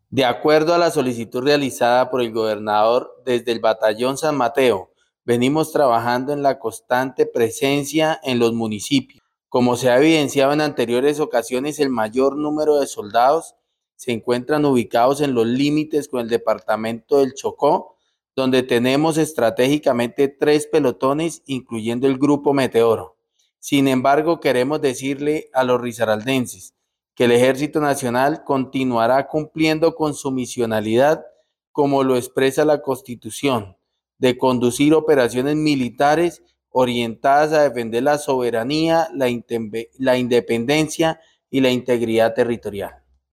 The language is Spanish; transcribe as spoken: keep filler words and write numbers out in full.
De acuerdo a la solicitud realizada por el gobernador desde el Batallón San Mateo, venimos trabajando en la constante presencia en los municipios. Como se ha evidenciado en anteriores ocasiones, el mayor número de soldados se encuentran ubicados en los límites con el departamento del Chocó, donde tenemos estratégicamente tres pelotones, incluyendo el Grupo Meteoro. Sin embargo, queremos decirle a los risaraldenses que el Ejército Nacional continuará cumpliendo con su misionalidad, como lo expresa la Constitución, de conducir operaciones militares orientadas a defender la soberanía, la, la independencia y la integridad territorial.